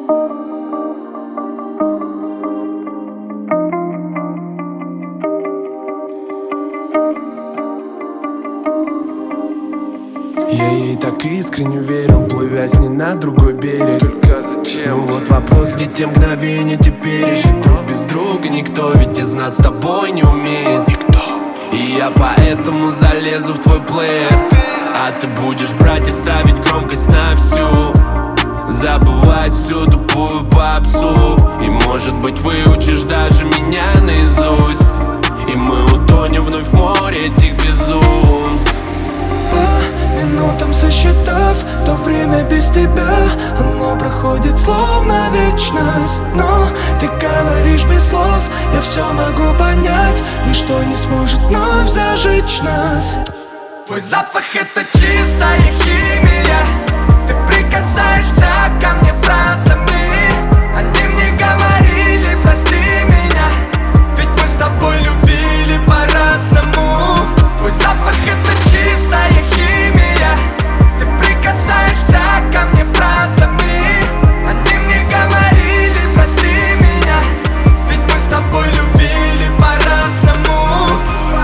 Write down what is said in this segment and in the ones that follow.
Я ей так искренне верил, плывя с ней на другой берег. Только зачем? Ну вот вопрос, где те мгновения теперь? Жить друг без друга никто, ведь из нас с тобой не умеет Никто. И я поэтому залезу в твой плеер, а ты будешь брать и ставить громкость на всю, забывать всю тупую попсу. И может быть выучишь даже меня наизусть, и мы утонем вновь в море этих безумств. По минутам сосчитав то время без тебя, оно проходит словно вечность. Но ты говоришь без слов, я все могу понять. Ничто не сможет вновь зажечь нас. Твой запах — это чистая химия. Ты прикасаешься ко мне фразами. Они мне говорили: прости меня, ведь мы с тобой любили по-разному. Твой запах — это чистая химия. Ты прикасаешься ко мне фразами. Они мне говорили: прости меня, ведь мы с тобой любили по-разному.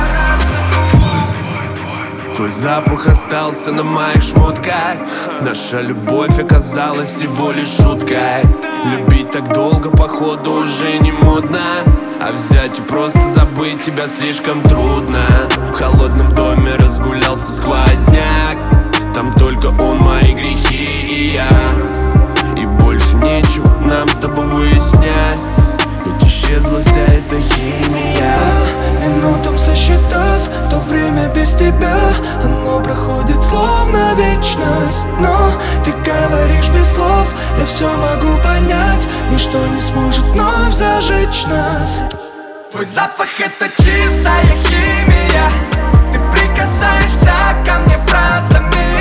Твой запах остался на моих шмотках. Наша любовь оказалась всего лишь шуткой. Любить так долго, походу, уже не модно, а взять и просто забыть тебя слишком трудно. В холодном доме разгулялся сквозняк. Там только он, мои грехи и я. И больше нечего нам с тобой выяснять, ведь исчезла вся эта химия. По минутам сосчитав то время без тебя, оно проходит словно вечность. Но ты говоришь без слов, я все могу понять. Ничто не сможет вновь зажечь нас. Твой запах — это чистая химия. Ты прикасаешься ко мне фразами.